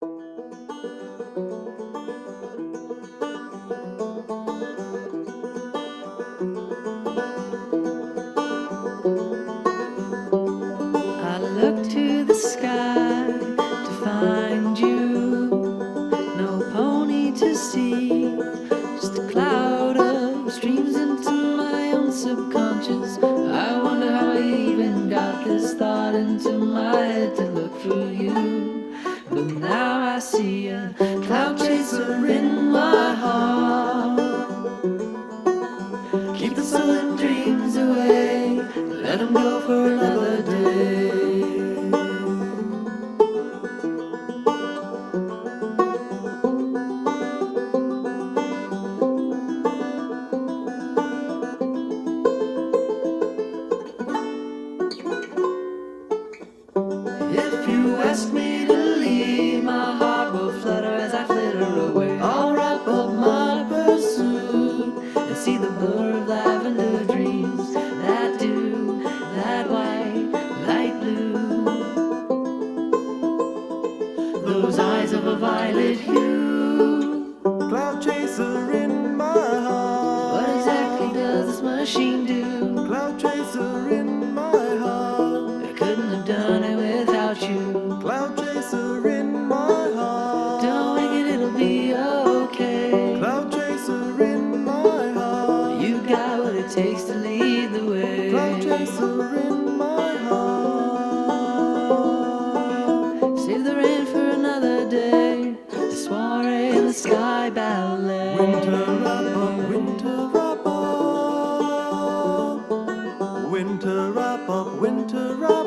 I look to the sky to find you. No pony to see, just a cloud of streams into my own subconscious. I wonder how I even got this thought into my head to look for you. But now I see a cloud chaser in my heart. Keep the sullen dreams away, let them go for another day. If you ask me to leave, my heart will flutter as I flitter away. I'll wrap up my pursuit and see the blur of lavender dreams that do that white, light blue. Those eyes of a violet hue. Cloud chaser in my heart. What exactly does this machine do? Cloud chaser in my heart. I couldn't have done it without you. Cloud chaser in my heart. Don't make it, it'll be okay. Cloud chaser in my heart. You got what it takes to lead the way. Cloud chaser in my heart. Save the rain for another day. The soiree in the sky ballet. Winter wrap up, winter wrap up. Winter wrap up, winter wrap up.